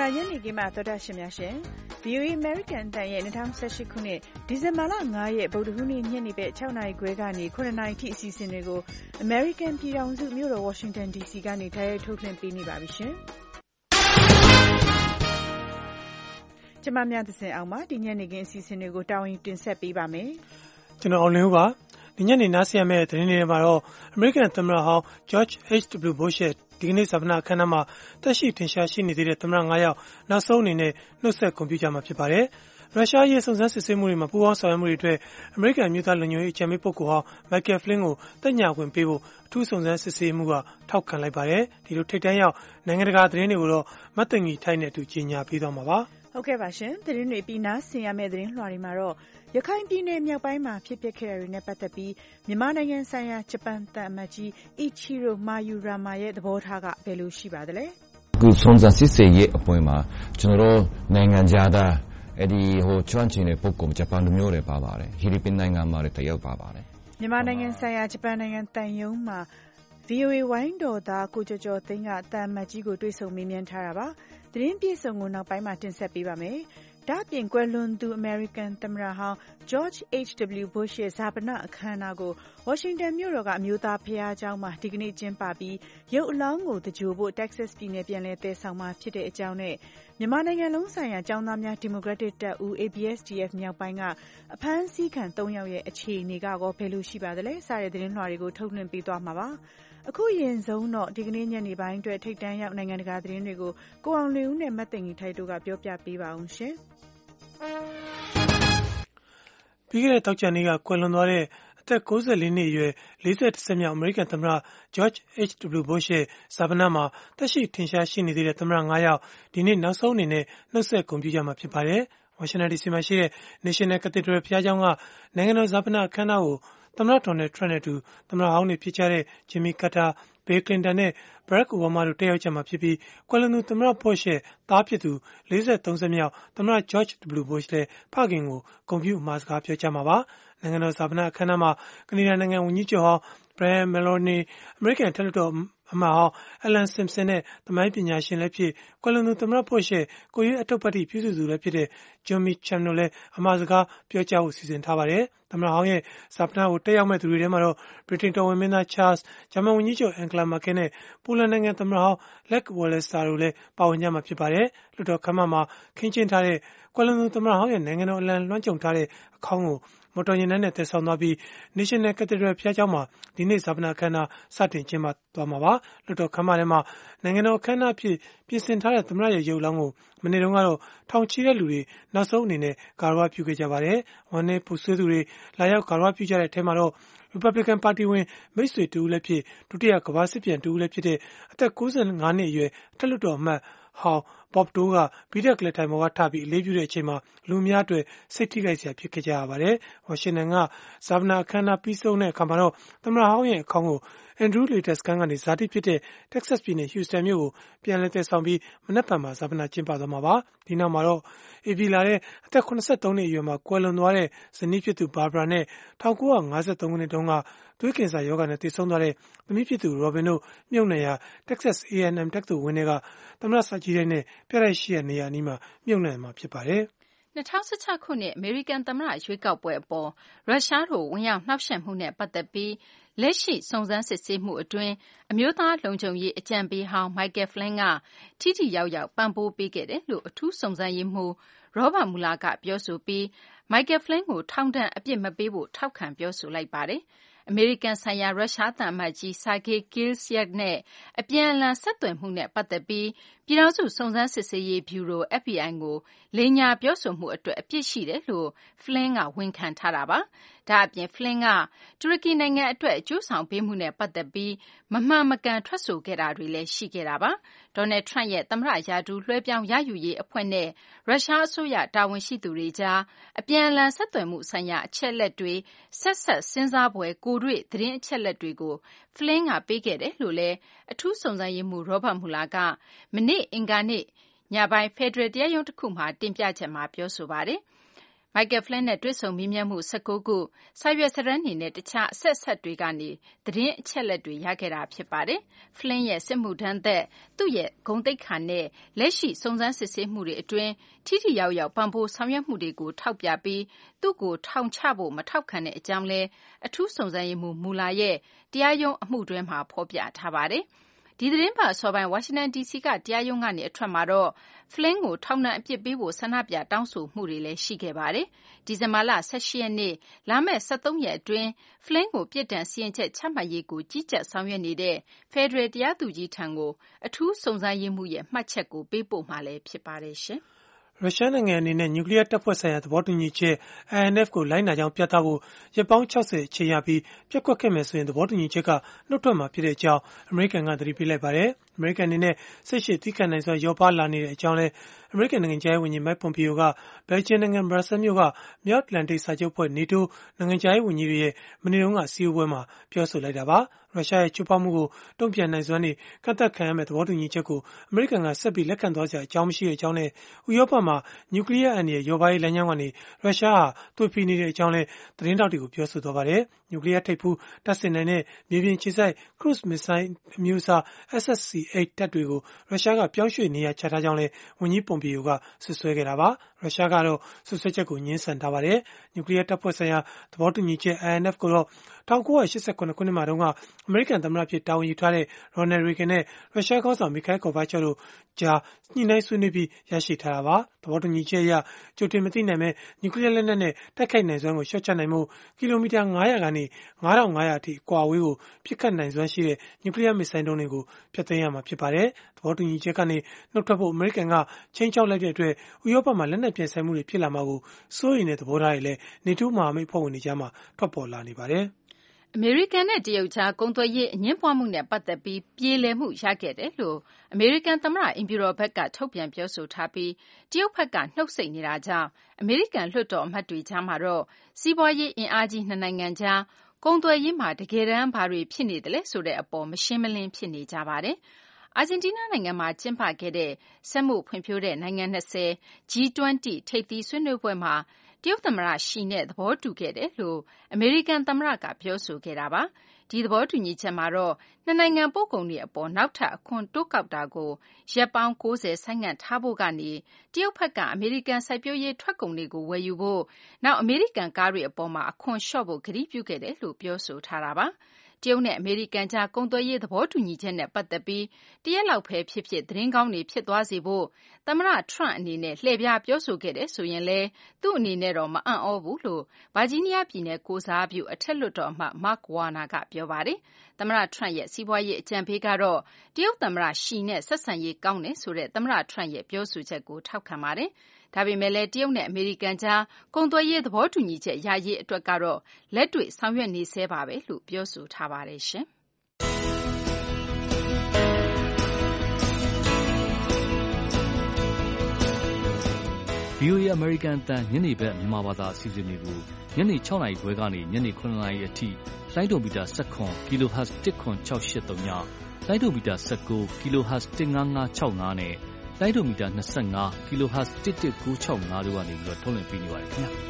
လာညနေခင်းမှာသောတာရှင်များရှင် VOA American တန်ရဲ့2018ခုနှစ်ဒီဇင်ဘာလ9ရက်ဗုဒ္ဓဟူးနေ့ညနေပဲ6နာရီခွဲကနေ9နာရီထိအစီအစဉ်တွေကို American ပြည်ထောင်စုမြို့တော် Washington DC ကနေတိုက်ရိုက်ထုတ်လွှင့်ပေးနေပါပြီရှင်။ကျွန်မများသစဉ်အောင်ပါဒီညနေခင်းအစီအစဉ်တွေကိုတာဝန်တင်ဆက်ပေးပါမယ်။ကျွန်တော်အောင်လင်းဦးပါဒီညနေနားဆင်ရမယ့်သတင်းတွေမှာတော့ American သမ္မတဟောင်း George H.W. Bush ရဲ့ဒီကနေ့ဇာပနာအခမ်းအနားမှာတက်ရှိထင်ရှားရှိနေသေးတဲ့သမ္မတ9ယောက်နောက်ဆုံးအနေနဲ့နှုတ်ဆက်ဂုဏ်ပြုကြမှာဖြစ်ပါတယ်။ရုရှားရဲ့စုံစမ်းစစ်ဆေးမှုတွေမှာပူးပေါင်းဆောင်ရွက်မှုတွေအတွက် American အမျိုးသားလုံခြုံရေးအကြံပေးပုဂ္ဂိုလ်ဟောင်း Michael Flynn ကိုတက်ညွှန်ခွင့်ပေးဖို့အထူးစုံစမ်းစစ်ဆေးမှုကထောက်ခံလိုက်ပါတယ်။ဒီလိုထိပ်တန်းရောက်နိုင်ငံတကာသတင်းတွေကိုတော့မတ်တင်ကြီးထိုက်နဲ့အတူကြီးညာပေးသွားမှာပါ။ဟုတ်ကဲ့ပါရှင်သတင်းတွေပြီးနားဆင်ရမယ့်သတင်းလွှာတွေမှာတော့ရခိုင်ပြည်နယ်မြောက်ပိုင်းမှာဖြစ်ပျက်ခဲ့တဲ့တွေနဲ့ပတ်သက်ပြီးမြန်မာနိုင်ငံဆိုင်ရာဂျပန်သံအမတ်ကြီး Ichiro Mayurama ရဲ့သဘောထားကဘယ်လိုရှိပါသလဲ။အခုစုံစမ်းစစ်ဆေးရေးအပွဲမှာကျွန်တော်နိုင်ငံခြားသားကျွမ်းကျင်တဲ့ပုဂ္ဂိုလ်ဂျပန်လူမျိုးတွေပါပါတယ်။ဖိလစ်ပိုင်နိုင်ငံမှာတယောက်ပါပါတယ်။မြန်မာနိုင်ငံဆိုင်ရာဂျပန်နိုင်ငံတန်ယုံမှာ VOA ဝိုင်းတော်သားကိုကျော်ကျော်သိန်းကတန်အမတ်ကြီးကိုတွေ့ဆုံမေးမြန်းထားတာပါ။သတင်းပြည့်စုံကိုနောက်ပိုင်းမှာတင်ဆက်ပေးပါမယ်။ဒါ့အပြင်ကွယ်လွန်သူ American သမ္မတဟောင်း George H.W. Bush ရဲ့ဇာပနအခမ်းအနားကို Washington မြို့တော်ကအမျိုးသားဘုရားကျောင်းမှာဒီကနေ့ကျင်းပပြီးရုပ်အလောင်းကိုသဂြိုဟ်ဖို့ Texas ပြည်နယ်ပြန်လည်တည်ဆောင်မှာဖြစ်တဲ့အကြောင်းနဲ့မြန်မာနိုင်ငံလုံးဆိုင်ရာကျောင်းသားများဒီမိုကရက်တစ်တပ်ဦး ABSDF မြောက်ပိုင်းကအဖမ်းဆီးခံ3ယောက်ရဲ့အခြေအနေကဘယ်လိုရှိပါသလဲစတဲ့သတင်းလွှာတွေကိုထုတ်လွှင့်ပေးသွားမှာပါ။အခုရင်ဆုံးတော့ဒီကနေ့ညနေပိုင်းအတွက်ထိပ်တန်းရောက်နိုင်ငံတကာသတင်းတွေကိုကိုအောင်လင်းဦးနဲ့မတ်သိင်ကြီးထိုက်တို့ကပြောပြပေးပါအောင်ရှင်။ပြီးခဲ့တဲ့တောက်ကြနေ့ကကွယ်လွန်သွားတဲ့အသက်94နှစ်အရွယ်41ဆက်မြောက်အမေရိကန်သမ္မတ George H.W. Bush ရဲ့ဇာပနာမှာတက်ရှိထင်ရှားရှိနေသေးတဲ့သမ္မတ9ယောက်ဒီနေ့နောက်ဆုံးအနေနဲ့နှုတ်ဆက်ဂုဏ်ပြုကြမှာဖြစ်ပါတယ်။ Washington DC မှာရှိတဲ့ National Cathedral ဘုရားကျောင်းကနိုင်ငံတော်ဇာပနာအခမ်းအနားကိုသမ္မတ Donald Trump နဲ့အတူသမ္မတဟောင်းတွေဖြစ်ကြတဲ့ Jimmy Carter, Bill Clinton နဲ့ Barack Obama တို့တက်ရောက်ကြမှာဖြစ်ပြီးကွယ်လွန်သူသမ္မတ Bush ရဲ့သားဖြစ်သူ43ဆက်မြောက်သမ္မတ George W. Bush လည်းဖခင်ကိုဂုဏ်ပြုအမှာစကားပြောကြမှာပါ။နိုင်ငံတော်ဇာပနာအခမ်းအနားမှာကနေဒါနိုင်ငံဝန်ကြီးချုပ်ဟောင်း Brian Mulroney, အမေရိကန်အထက်လွှတ်တော်အမတ်ဟောင်း Alan Simpson နဲ့သမိုင်းပညာရှင်လည်းဖြစ်ကွယ်လွန်သူသမ္မတ Bush ရဲ့ကိုယ်ရေးအထုပ္ပတ္တိပြုစုသူလည်းဖြစ်တဲ့ John Meacham တို့လည်းအမှာစကားပြောကြားဖို့စီစဉ်ထားပါတယ်။သမ္မတဟောင်းရဲ့ဇာပနာကိုတက်ရောက်မဲ့သူတွေထဲမှာတော့ဗြိတိန်တော်ဝင်မင်းသား Charles, ဂျာမန်ဝန်ကြီးချုပ် Angela Merkel နဲ့ပိုလန်နိုင်ငံသမ္မတဟောင်း Lech Walesa တို့လည်းပါဝင်ကြမှာဖြစ်ပါတယ်။လွှတ်တော်ခန်းမမှာခင်းကျင်းထားတဲ့ကွယ်လွန်သူသမ္မတဟောင်းရဲ့နိုင်ငံတော်အလံလွှမ်းခြုံထားတဲ့အခေါင်းကိုမော်တော်ယာဉ်နဲ့သယ်ဆောင်သွားပြီး National Cathedral ဘုရားကျောင်းမှာဒီနေ့ဇာပနာအခမ်းအနားစတင်ကျင်းပသွားမှာပါ။လွှတ်တော်ခန်းမထဲမှာနိုင်ငံတော်အခမ်းအနားဖြစ်ပြင်ဆင်ထားတဲ့သမ္မတရဲ့ရုပ်အလောင်းကိုမနေ့တုန်းကတော့ထောင်ချီတဲ့လူတွေနောက်ဆုံးအနေနဲ့ဂါရဝပြုခဲ့ကြပါတယ်။ဝမ်းနည်းပူဆွေးသူတွေလာရောက်ဂါရဝပြုကြတဲ့အထဲမှာတော့Republican ပါတီဝင်မိတ်ဆွေတူဦးလည်းဖြစ်ဒုတိယကမ္ဘာစစ်ပြန်တူဦးလည်းဖြစ်တဲ့အသက်95နှစ်အရွယ်အထက်လွှတ်တော်အမတ်ဟောင်း Bob Dole ကဘီဒက်လက်ထိုင်ပေါ်ကထပြီးအလေးပြုတဲ့အချိန်မှာလူအများအတွက်စိတ်ထိခိုက်စရာဖြစ်ခဲ့ကြရပါတယ်။ Washington ကဇာပနာအခမ်းအနားပြီးဆုံးတဲ့အခါမှာတော့သမ္မတဟောင်းရဲ့အခေါင်းကိုAndrew လေတပ်စခန်းကနေဇာတိဖြစ်တဲ့ Texas ပြည်နယ် Houston မြို့ကိုပြန်လည်သယ်ဆောင်ပြီးမနက်ဖြန်မှာဇာပနာကျင်းပသွားမှာပါ။ဒီနောက်မှာတော့ဧပြီလထဲအသက်83နှစ်အရွယ်မှာကွယ်လွန်သွားတဲ့ဇနီးဖြစ်သူ Barbara နဲ့1953ခုနှစ်တုန်းကသွေးကင်ဆာရောဂါနဲ့သေဆုံးသွားတဲ့သမီးဖြစ်သူ Robin တို့မြုပ်နှံရာ Texas A&M တက္ကသိုလ်ဝင်းထဲကသမ္မတစာကြည့်တိုက်နဲ့ပြတိုက်ရှိရာနေရာအနီးမှာမြုပ်နှံမှာဖြစ်ပါတယ်။2016ခုနှစ်အမေရိကန်သမ္မတရွေးကောက်ပွဲအပေါ်ရုရှားတို့ဝင်ရောက်နှောက်ယှက်မှုနဲ့ပတ်သက်ပြီးလက်ရှိစုံစမ်းစစ်ဆေးမှုအတွင်းအမျိုးသားလုံခြုံရေးအကြံပေးဟောင်း Michael Flynn ကထိထိရောက်ရောက်ပံ့ပိုးပေးခဲ့တယ်လို့အထူးစုံစမ်းရေးမှူး Robert Mueller ကပြောဆိုပြီး Michael Flynn ကိုထောင်ဒဏ်အပြစ်မပေးဖို့ထောက်ခံပြောဆိုလိုက်ပါတယ်။အမေရိကန်ဆိုင်ရာရုရှားသံအမတ်ကြီး Sergei Kislyak နဲ့အပြန်အလှန်ဆက်သွယ်မှုနဲ့ပတ်သက်ပြီးပြည်ထောင်စုစုံစမ်းစစ်ဆေးရေးဗျူရို FBI ကိုလိမ်ညာပြောဆိုမှုအတွက်အပြစ်ရှိတယ်လို့ Flynn ကဝန်ခံထားတာပါ။ဒါ့အပြင် Flynn ကတူရကီနိုင်ငံအတွက်အကျိုးဆောင်ပေးမှုနဲ့ပတ်သက်ပြီးမမှန်မကန်ထွက်ဆိုခဲ့တာတွေလည်းရှိခဲ့တာပါ။ Donald Trump ရဲ့သမ္မတရာထူးလွှဲပြောင်းရယူရေးအဖွဲ့နဲ့ရုရှားအစိုးရတာဝန်ရှိသူတွေကြားအပြန်အလှန်ဆက်သွယ်မှုဆိုင်ရာအချက်အလက်တွေဆက်စပ်စဉ်းစားဖွယ်ကိုယ်တွေ့သတင်းအချက်အလက်တွေကို Flynn ကပေးခဲ့တယ်လို့လည်းအထူးစုံစမ်းရေးမှူး Robert Mueller ကမနေ့အင်္ဂါနေ့ညပိုင်းဖယ်ဒရယ်တရားရုံးတခုမှာတင်ပြချက်မှာပြောဆိုပါတယ်။ Michael Flynn နဲ့တွေ့ဆုံမေးမြန်းမှု19ခုစာရွက်စာတမ်းတွေနဲ့တခြားအဆက်တွေကနေသတင်းအချက်အလက်တွေရခဲ့တာဖြစ်ပါတယ်။ Flynn ရဲ့စစ်မှုထမ်းသက်သူ့ရဲ့ဂုဏ်သိက္ခာနဲ့လက်ရှိစုံစမ်းစစ်ဆေးမှုတွေအတွင်းထိထိရောက်ရောက်ပံ့ပိုးဆောင်ရွက်မှုတွေကိုထောက်ပြပြီးသူ့ကိုထောင်ချဖို့မထောက်ခံတဲ့အကြောင်းလဲအထူးစုံစမ်းရေးမှူးမူလာရဲ့တရားရုံးအမှုတွဲမှာဖော်ပြထားပါတယ်။ဒီသတင်းပတ်အစောပိုင်းဝါရှင်တန် DC ကတရားရုံးကနေအထွက်မှာတော့ Flynn ကိုထောင်ဒဏ်အပြစ်ပေးဖို့ဆန္ဒပြတောင်းဆိုမှုတွေလည်းရှိခဲ့ပါတယ်။ဒီဇင်ဘာလ18ရက်နေ့လာမယ့်73ရက်အတွင်း Flynn ကိုပြစ်ဒဏ်စီရင်ချက်ချမှတ်ရေးကိုကြီးကြပ်ဆောင်ရွက်နေတဲ့ဖက်ဒရယ်တရားသူကြီးထံကိုအထူးစုံစမ်းရေးမှူးရဲ့မှတ်ချက်ကိုပေးပို့မှာလည်းဖြစ်ပါတယ်ရှင်။ရုရှားနိုင်ငံအနေနဲ့နျူကလ িয়ার တပ်ဖွဲ့ဆိုင်ရာသဘောတူညီချက် INF ကိုလိုက်နာကြောင်းပြသဖို့ရက်ပေါင်း60အချိန်ရပြီးပြက်ကွက်ခဲ့မယ်ဆိုရင်သဘောတူညီချက်ကနှုတ်ထွက်မှာဖြစ်တဲ့အကြောင်းအမေရိကန်ကသတိပေးလိုက်ပါတယ်။အမေရိကန်အနေနဲ့စိတ်ရှည်သီးခံနိုင်စွာရောပါလာနေတဲ့အကြောင်းလဲအမေရိကန်နိုင်ငံခြားရေးဝန်ကြီး Mike Pompeo ကဘယ်လ်ဂျီယံနိုင်ငံဘရပ်ဆဲမြို့ကမြောက်အတ္တလန်တိတ်စာချုပ်ဖွဲ့ NATO နိုင်ငံခြားရေးဝန်ကြီးတွေရဲ့မနေ့တုန်းကအစည်းအဝေးမှာပြောဆိုလိုက်တာပါ။ရုရှားရဲ့ချိုးဖောက်မှုကိုတုံ့ပြန်နိုင်စွမ်းတွေကန့်သတ်ခံရမယ့်သဘောတူညီချက်ကိုအမေရိကန်ကဆက်ပြီးလက်ခံသွားစရာအကြောင်းမရှိတဲ့အကြောင်းနဲ့ဥရောပမှာနျူကလ িয়ার အန္တရာယ်ရောပါရေးလမ်းကြောင်းကနေရုရှားဟာသွေဖီနေတဲ့အကြောင်းလဲသတင်းတောက်တွေကိုပြောဆိုသွားပါတယ်။နျူကလ িয়ার ထိပ်ဖူးတပ်ဆင်နိုင်တဲ့မြေပြင်ခြေစိုက်ခရုဇ်မစ်ဇိုင်းအမျိုးအစား SSC-8 တပ်တွေကိုရုရှားကပြောင်းရွှေ့နေရာချထားကြောင်းလဲဝန်ကြီးပွန်ပီယိုကဆွဆွဲခဲ့တာပါ။ရုရှားကတော့ဆွဆွဲချက်ကိုငြင်းဆန်ထားပါတယ်။နျူကလ িয়ার တပ်ဖွဲ့ဆိုင်ရာသဘောတူညီချက် INF ကိုတော့1989ခုနှစ်မှာတုန်းကအမေရိကန်သမ္မတဖြစ်တာဝန်ယူထားတဲ့ Ronald Reagan နဲ့ရုရှားခေါင်းဆောင် Mikhail Gorbachev တို့ကြားညှိနှိုင်းဆွေးနွေးပြီးရရှိထားတာပါ။သဘောတူညီချက်အရကြိုတင်မသိနိုင်မဲ့နျူကလ িয়ার လက်နက်နဲ့တိုက်ခိုက်နိုင်စွမ်းကိုလျှော့ချနိုင်မှုကီလိုမီတာ900ကနေ9500အထိအကွာအဝေးကိုပစ်ခတ်နိုင်စွမ်းရှိတဲ့နျူကလ িয়ার မစ်ဇိုင်းဒုံးတွေကိုဖျက်သိမ်းရမှာဖြစ်ပါတယ်။သဘောတူညီချက်ကနေနှုတ်ထွက်ဖို့အမေရိကန်ကချိန်ချောက်လိုက်တဲ့အတွက်ဥရောပမှာလက်နက်ပြိုင်ဆိုင်မှုတွေဖြစ်လာမှာကိုစိုးရိမ်တဲ့သဘောထားတွေလည်း NATO မဟာမိတ်ဖွဲ့ဝင်တွေကြားမှာထွက်ပေါ်လာနေပါတယ်။အမေရိကန်နဲ့တရုတ်ကြားကုန်သွယ်ရေးအငြင်းပွားမှုနဲ့ပတ်သက်ပြီးပြေလည်မှုရခဲ့တယ်လို့အမေရိကန်သမ္မတအိမ်ဖြူတော်ဘက်ကထုတ်ပြန်ပြောဆိုထားပြီးတရုတ်ဘက်ကနှုတ်ဆိတ်နေတာကြောင့်အမေရိကန်လွှတ်တော်အမတ်တွေကြားမှာတော့စီးပွားရေးအင်အားကြီးနှစ်နိုင်ငံကြားကုန်သွယ်ရေးမှာတကယ်တမ်းဘာတွေဖြစ်နေတယ်လဲဆိုတဲ့အပေါ်မရှင်းမလင်းဖြစ်နေကြပါတယ်။အာဂျင်တီးနားနိုင်ငံမှာကျင်းပခဲ့တဲ့စက်မှုဖွံ့ဖြိုးတဲ့နိုင်ငံ20 G20 ထိပ်သီးဆွေးနွေးပွဲမှာတရုတ်သမ္မတရှီနဲ့သဘောတူခဲ့တယ်လို့အမေရိကန်သမ္မတကပြောဆိုခဲ့တာပါ။ဒီသဘောတူညီချက်မှာတော့နှစ်နိုင်ငံပို့ကုန်တွေအပေါ်နောက်ထပ်အခွန်တိုးကောက်တာကိုရက်ပေါင်း90ဆိုင်းငံ့ထားဖို့ကနေတရုတ်ဘက်ကအမေရိကန်စိုက်ပျိုးရေးထွက်ကုန်တွေကိုဝယ်ယူဖို့နောက်အမေရိကန်ကားတွေအပေါ်မှာအခွန်လျှော့ဖို့ကတိပြုခဲ့တယ်လို့ပြောဆိုထားတာပါ။တရုတ်နဲ့အမေရိကန်ကြားကုန်သွယ်ရေးသဘောတူညီချက်နဲ့ပတ်သက်ပြီးတရက်လောက်ပဲဖြစ်ဖြစ်သတင်းကောင်းတွေဖြစ်သွားစေဖို့သမ္မတ Trump အနေနဲ့လှည့်ပြားပြောဆိုခဲ့တယ်ဆိုရင်လည်းသူ့အနေနဲ့တော့မအံ့ဩဘူးလို့ဗာဂျီးနီးယားပြည်နယ်ကိုစားပြုအထက်လွှတ်တော်အမတ် Mark Warner ကပြောပါတယ်။သမ္မတ Trump ရဲ့စီးပွားရေးအကြံပေးကတော့တရုတ်သမ္မတရှီနဲ့ဆက်ဆံရေးကောင်းတယ်ဆိုတဲ့သမ္မတ Trump ရဲ့ပြောဆိုချက်ကိုထောက်ခံပါတယ်။ဒါပေမဲ့လည်းတရုတ်နဲ့အမေရိကန်ကြားကုန်သွယ်ရေးသဘောတူညီချက်ရရေးအတွက်ကတော့လက်တွေ့ဆောင်ရွက်နေဆဲပါပဲလို့ပြောဆိုထားပါတယ်ရှင်။ VOA အမေရိကန်အသံညနေဘက်မြန်မာဘာသာအစီအစဉ်တွေကိုညနေ6နာရီခွဲကနေညနေ9နာရီအထိလိုင်းဒိုမီတာ19 kHz 10683ညလိုင်းဒိုမီတာ19 kHz 15565နဲ့လိုင်းဒိုမီတာ25 kHz 11965တို့ကနေပြီးတော့ထုတ်လွှင့်ပေးနေပါတယ်ခင်ဗျာ။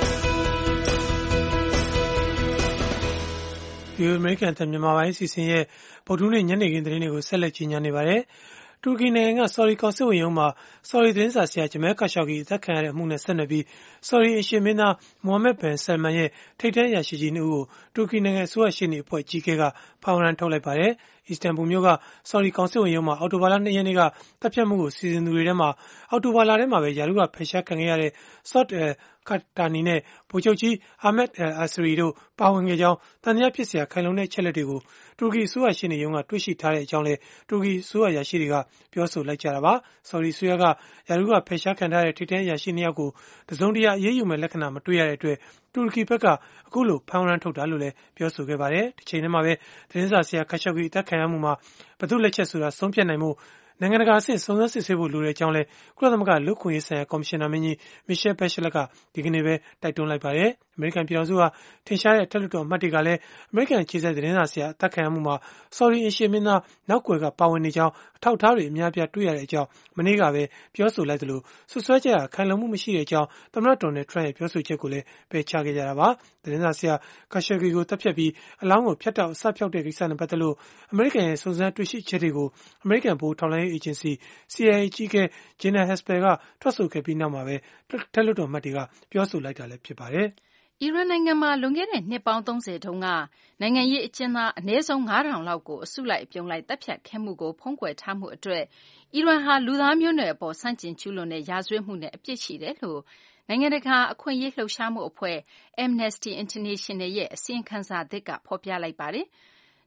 VOA အမေရိကန်အသံမြန်မာပိုင်းအစီအစဉ်ရဲ့ဗုဒ္ဓဟူးနေ့ညနေခင်းသတင်းတွေကိုဆက်လက်ကြီးညာနေပါတယ်။တူရကီနိုင်ငံကဆော်ဒီကောင်စစ်ဝန်ရုံးမှာဆော်ဒီသတင်းစာဆရာဂျမဲလ်ခါရှောဂီအသက်ခံရတဲ့အမှုနဲ့ဆက်နွယ်ပြီးဆော်ဒီအရှင်မင်းသားမိုဟာမက်ဘင်ဆယ်မန်ရဲ့ထိပ်တန်းအရာရှိကြီး2ဦးကိုတူရကီနိုင်ငံအစိုးရရှေ့နေအဖွဲ့အကြီးအကဲကဖမ်းဝရမ်းထုတ်လိုက်ပါတယ်။အီစတန်ဘူလ်မြို့ကဆော်ဒီကောင်စစ်ဝန်ရုံးမှာအော်တိုဘာလ2ရက်နေ့ကတပ်ဖြတ်မှုကိုစီစဉ်သူတွေထဲမှာအော်တိုဘာလထဲမှာပဲယာရုကဖယ်ရှားခံခဲ့ရတဲ့ဆော့တ်ခတ်တာနီနဲ့ဗိုလ်ချုပ်ကြီးအာမက်အာဆရီတို့ပါဝင်ခဲ့ကြောင်းတန်တရားဖြစ်စရာခိုင်လုံတဲ့အချက်လက်တွေကိုတူရကီအစိုးရရှေ့နေရုံးကတွေ့ရှိထားတဲ့အကြောင်းလည်းတူရကီအစိုးရအရာရှိတွေကပြောဆိုလိုက်ကြတာပါ။ဆော်ဒီအစိုးရကယာရုကဖယ်ရှားခံထားတဲ့ထိပ်တန်းအရာရှိ2ယောက်ကိုတစုံတရာအရေးယူမဲ့လက္ခဏာမတွေ့ရတဲ့အတွက်တူရကီဘက်ကအခုလိုဖမ်းဝရမ်းထုတ်တာလို့လည်းပြောဆိုခဲ့ပါတယ်။ဒီချိန်ထဲမှာပဲသတင်းစာဆရာခါရှောဂီအသက်ခံရမှုမှာဘယ်သူလက်ချက်ဆိုတာဆုံးဖြတ်နိုင်မှုနိုင်ငံတကာအဆင့်စုံစမ်းစစ်ဆေးဖို့လိုတဲ့အကြောင်းလဲကုလသမဂ္ဂလူ့အခွင့်အရေးဆိုင်ရာကော်မရှင်နာမင်းကြီးမီရှယ်ဘက်ရှလက်ကဒီကနေ့ပဲတိုက်တွန်းလိုက်ပါတယ်။အမေရိကန်ပြည်ထောင်စုကထင်ရှားတဲ့အထက်လွှတ်တော်အမတ်တွေကလည်းအမေရိကန်အခြေစိုက်သတင်းစာဆရာအသက်ခံရမှုမှာ Saudi အိမ်ရှေ့မင်းသားနောက်ကွယ်ကပါဝင်နေကြောင်းအထောက်အထားတွေအများအပြားတွေ့ရတဲ့အကြောင်းမနေ့ကပဲပြောဆိုလိုက်သလိုဆွဆွဲချက်ခိုင်လုံမှုမရှိတဲ့အကြောင်းသမ္မတဒေါ်နယ်ထရန့်ရဲ့ပြောဆိုချက်ကိုလည်းပယ်ချခဲ့ကြတာပါ။သတင်းစာဆရာ Khashoggi ကိုတပ်ဖြတ်ပြီးအလောင်းကိုဖြတ်တောက်အစဖျောက်တဲ့ကိစ္စနဲ့ပတ်သက်လို့အမေရိကန်ရဲ့စုံစမ်းတွေ့ရှိချက်တွေကိုအမေရိကန်ဗဟိုထောက်လှမ်းရေးအေဂျင်စီ CIA အကြီးအကဲ Gina Haspel ကထွက်ဆိုခဲ့ပြီးနောက်မှာပဲထက်လွှတ်တော်အမတ်တွေကပြောဆိုလိုက်တာလည်းဖြစ်ပါတယ်။အီရန်နိုင်ငံမှာလွန်ခဲ့တဲ့နှစ်ပေါင်း30တုန်းကနိုင်ငံရေးအကျဉ်းသားအနည်းဆုံး9000လောက်ကိုအစုလိုက်အပြုံလိုက်တပ်ဖြတ်ခဲ့မှုကိုဖုံးကွယ်ထားမှုအတွက်အီရန်ဟာလူသားမျိုးနွယ်အပေါ်ဆန့်ကျင်ကျူးလွန်တဲ့ရာဇဝတ်မှုနဲ့အပြစ်ရှိတယ်လို့နိုင်ငံတကာအခွင့်အရေးလှုပ်ရှားမှုအဖွဲ့ Amnesty International ရဲ့အစီရင်ခံစာသစ်ကဖော်ပြလိုက်ပါတယ်။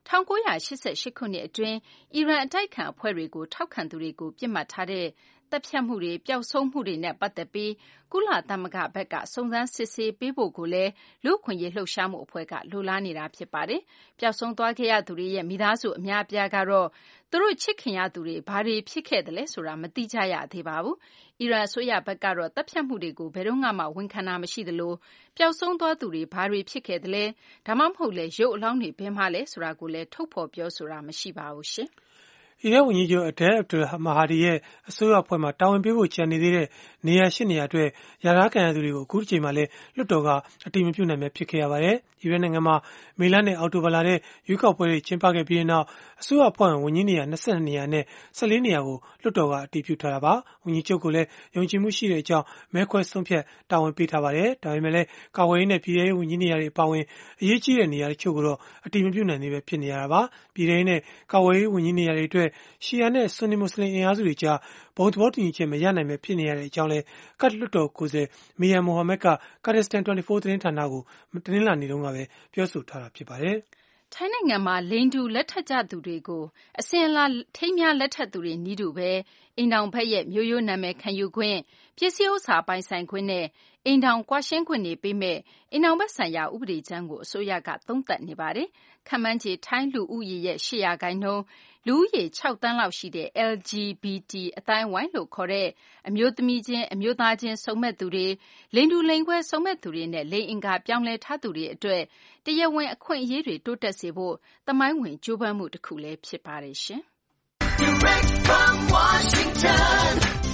1988ခုနှစ်အတွင်းအီရန်အတိုက်အခံအဖွဲ့တွေကိုထောက်ခံသူတွေကိုပြစ်မှတ်ထားတဲ့တပ်ဖြတ်မှုတွေပျောက်ဆုံးမှုတွေနဲ့ပတ်သက်ပြီးကုလသမဂ္ဂဘက်ကစုံစမ်းစစ်ဆေးပေးဖို့ကိုလည်းလူ့အခွင့်အရေးလှုပ်ရှားမှုအဖွဲ့ကလိုလားနေတာဖြစ်ပါတယ်။ပျောက်ဆုံးသွားခဲ့ရသူတွေရဲ့မိသားစုအများအပြားကတော့သူတို့ချစ်ခင်ရသူတွေဘာတွေဖြစ်ခဲ့တယ်လဲဆိုတာမသိကြရသေးပါဘူး။အီရန်အစိုးရဘက်ကတော့တပ်ဖြတ်မှုတွေကိုဘယ်တော့မှဝန်ခံတာမရှိသလိုပျောက်ဆုံးသွားသူတွေဘာတွေဖြစ်ခဲ့တယ်လဲဒါမှမဟုတ်လေရုပ်အလောင်းတွေဘယ်မှာလဲဆိုတာကိုလည်းထုတ်ဖော်ပြောဆိုတာမရှိပါဘူးရှင်။အီရတ်ဝန်ကြီးချုပ်Adel Abdul Mahdi ရဲ့အစိုးရအဖွဲ့မှာတာဝန်ပေးဖို့ကြံနေသေးတဲ့နေရာ8နေရာအတွက်ယာထားခံရသူတွေကိုအခုတစ်ချိန်မှလည်းလွှတ်တော်ကအတည်မပြုနိုင်ပဲဖြစ်ခဲ့ရပါတယ်။အီရတ်နိုင်ငံမှာမေလနဲ့အောက်တိုဘာလထဲရွေးကောက်ပွဲတွေကျင်းပခဲ့ပြီးနောက်အစိုးရအဖွဲ့ဝန်ကြီးနေရာ22နေရာနဲ့14နေရာကိုလွှတ်တော်ကအတည်ပြုထားတာပါ။ဝန်ကြီးချုပ်ကလည်းယုံကြည်မှုရှိတဲ့အကြောင်းမဲခွဲဆုံးဖြတ်တာဝန်ပေးထားပါတယ်။ဒါပေမဲ့လည်းကာကွယ်ရေးနဲ့ပြည်ထရေးဝန်ကြီးနေရာတွေအပါအဝင်အရေးကြီးတဲ့နေရာတချို့ကိုတော့အတည်မပြုနိုင်သေးပဲဖြစ်နေရတာပါ။ပြည်ထရေးနဲ့ကာကွယ်ရေးဝန်ကြီးနေရာတွေအတွက်ရှီယာနဲ့ဆွန်နီမွတ်စလင်အင်အားစုတွေကြားဘုံသဘောတူညီချက်မရနိုင်ပဲဖြစ်နေရတဲ့အကြောင်းလည်းကတ်လွှတ်တော်ကိုယ်စားမီယာမိုဟာမက်ကကာဒစ္စတန်24သတင်းဌာနကိုတင်းလာနေတုန်းကပဲပြောဆိုထားတာဖြစ်ပါတယ်။ထိုင်းနိုင်ငံမှာလိင်တူလက်ထပ်ကြသူတွေကိုအစဉ်အလာထိမ်းများလက်ထပ်သူတွေနီးတူပဲအိမ်ထောင်ဘက်ရဲ့မျိုးရိုးနာမည်ခံယူခွင့်ပစ္စည်းဥစ္စာပိုင်ဆိုင်ခွင့်နဲ့အိမ်ထောင်ကွာရှင်းခွင့်တွေပေးမဲ့အိမ်ထောင်ဘက်ဆိုင်ရာဥပဒေကြမ်းကိုအစိုးရကသုံးသပ်နေပါတယ်။ခန့်မှန်းခြေထိုင်းလူဦးရေရဲ့8%လူဦးရေ6သန်းလောက်ရှိတဲ့ LGBT အတိုင်းအဝိုင်းလို့ခေါ်တဲ့အမျိုးသမီးချင်းအမျိုးသားချင်းစုံမက်သူတွေလိင်တူလိင်ခွဲစုံမက်သူတွေနဲ့လိင်အင်္ဂါပြောင်းလဲထားသူတွေအတွက်တရားဝင်အခွင့်အရေးတွေတိုးတက်စေဖို့သမိုင်းဝင်ကြိုးပမ်းမှုတစ်ခုလည်းဖြစ်ပါတယ်ရှင်။ Direct from Washington,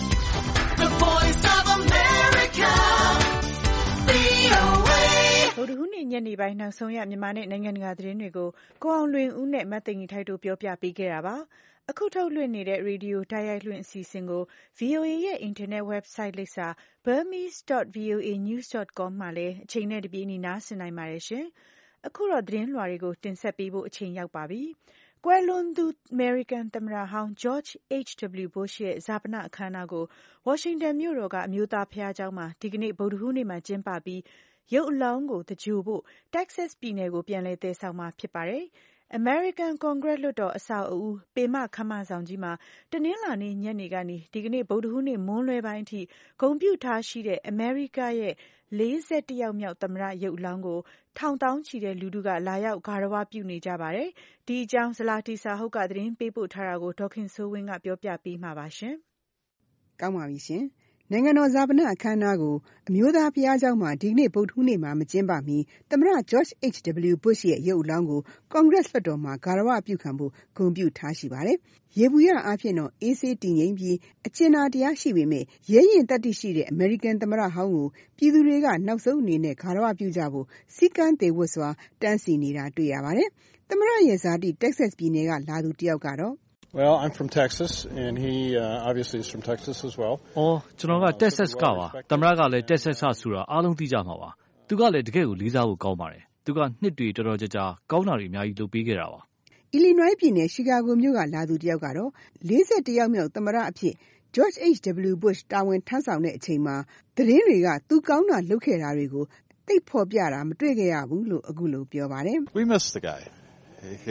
the Voice of America, VOA ဗုဒ္ဓဟူးနေ့ညနေပိုင်းနောက်ဆုံးရမြန်မာနဲ့နိုင်ငံတကာသတင်းတွေကိုကိုအောင်လွင်ဦးနဲ့မသိင်္ဂီထိုက်တို့ပြောပြပေးခဲ့တာပါ။အခုထုတ်လွှင့်နေတဲ့ရေဒီယိုတိုက်ရိုက်လွှင့်အစီအစဉ်ကို VOA ရဲ့အင်တာနက် website လိပ်စာ burmese.voanews.com မှာလည်းအချိန်နဲ့တပြေးညီနားဆင်နိုင်ပါတယ်ရှင်။အခုတော့သတင်းလွှာတွေကိုတင်ဆက်ပေးဖို့အချိန်ရောက်ပါပြီ။ကွယ်လွန်သူအမေရိကန်သမ္မတဟောင်း George H.W. Bush ရဲ့ဈာပနအခမ်းအနားကိုဝါရှင်တန်မြို့တော်ကအမျိုးသားဘုရားကျောင်းမှာဒီကနေ့ဗုဒ္ဓဟူးနေ့မှာကျင်းပပြီးရုပ်အလောင်းကိုသဂြိုဟ်ဖို့ Texas ပြည်နယ်ကိုပြန်လည်သယ်ဆောင်မှာဖြစ်ပါတယ်။ American Congress လွှတ်တော်အဆောက်အဦးပေမခမ်းမဆောင်ကြီးမှာတနင်္လာနေ့ညနေကနေဒီကနေ့ဗုဒ္ဓဟူးနေ့မွန်းလွဲပိုင်းအထိဂုဏ်ပြုထားရှိတဲ့အမေရိကရဲ့41ယောက်မြောက်သမ္မတရုပ်အလောင်းကိုထောင်သောင်းချီတဲ့လူထုကလာရောက်ဂါရဝပြုနေကြပါတယ်။ဒီအကြောင်းဇလာတီစာဟုတ်ကသတင်းပေးပို့ထားတာကိုဒေါခင်စိုးဝင်းကပြောပြပေးမှာပါရှင်။ကောင်းပါပြီရှင်။နိုင်ငံတော်ဈာပနအခမ်းအနားကိုအမျိုးသားဘုရားကျောင်းမှာဒီကနေ့ဗုဒ္ဓဟူးနေ့မှာမကျင်းပမီသမ္မတ George H.W. Bush ရဲ့ရုပ်အလောင်းကို Congress လွှတ်တော်မှာဂါရဝပြုခံဖို့ဂုဏ်ပြုထားရှိပါတယ်။ယေဘုယျအားဖြင့်တော့အေးဆေးတည်ငြိမ်ပြီးအကျဉ်းသားတရားရှိပေမဲ့ရဲရင်သတ္တိရှိတဲ့အမေရိကန်သမ္မတဟောင်းကိုပြည်သူတွေကနောက်ဆုံးအနေနဲ့ဂါရဝပြုကြဖို့စည်းကမ်းသေဝတ်စွာတန်းစီနေတာတွေ့ရပါတယ်။သမ္မတရဲ့ဇာတိ Texas ပြည်နယ်ကလာသူတယောက်ကတော့ Well, I'm from Texas, and he obviously is from Texas as well. ကျွန်တော်က Texas ကပါ။သမ္မတကလည်း Texas ဆိုတာအားလုံးသိကြမှာပါ။သူကလည်းတကယ်ကိုလေးစားဖို့ကောင်းပါတယ်။သူကနှစ်တွေတော်တော်ကြာကောင်းတာတွေအများကြီးလုပ်ပေးခဲ့တာပါ။ Illinois ပြည်နယ် Chicago မြို့ကလာသူတယောက်ကတော့41ယောက်မြောက်သမ္မတအဖြစ် George H.W. Bush တာဝန်ထမ်းဆောင်တဲ့အချိန်မှာသတင်းတွေကသူကောင်းတာလုပ်ခဲ့တာတွေကိုသိဖော်ပြတာမတွေ့ခဲ့ရဘူးလို့အခုလိုပြောပါတယ်။ We miss the guy. He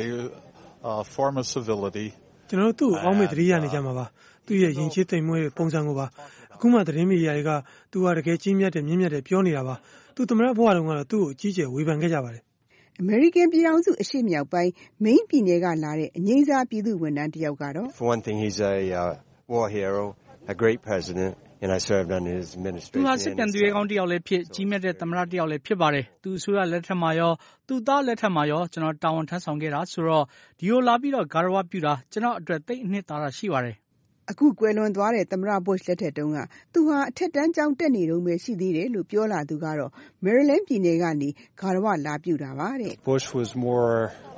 form of civility ကျွန်တော်တို့သူ့အောင်းမေ့သတိရနေကြမှာပါသူ့ရဲ့ယဉ်ကျေးသိမ်မွေ့တဲ့ပုံစံကိုပါအခုမှသတင်းမီဒီယာတွေကသူကတကယ်ကြီးမြတ်တယ်မြင့်မြတ်တယ်ပြောနေတာပါသူသမ္မတဘဝတုန်းကတော့သူ့ကိုအကြီးကျယ်ဝေဖန်ခဲ့ကြပါတယ်အမေရိကန်ပြည်ထောင်စုအရှေ့မြောက်ပိုင်းမိန်းပြည်နယ်ကလာတဲ့အငိမ့်စားပြည်သူဝန်ထမ်းတယောက်ကတော့ For one thing he's a war hero, a great president, and I served under his administration. သူဟာစစ်ပြန်သူရဲကောင်းတစ်ယောက်လည်းဖြစ်ကြီးမြတ်တဲ့သမ္မတတစ်ယောက်လည်းဖြစ်ပါတယ်။သူအစိုးရလက်ထက်မှာရောသူသားလက်ထက်မှာရောကျွန်တော်တာဝန်ထမ်းဆောင်ခဲ့တာဆိုတော့ဒီလိုလာပြီးတော့ဂါရဝပြုတာကျွန်တော်အတွက်သိအနှစ်သာရရှိပါတယ်။အခုကွယ်လွန်သွားတဲ့သမ္မတ Bush လက်ထက်တုန်းကသူဟာအထက်တန်းကျောင်းတက်နေတုန်းပဲရှိသေးတယ်လို့ပြောလာသူကတော့ Maryland ပြည်နယ်ကနေဂါရဝလာပြုတာပါတဲ့။ Bush was more,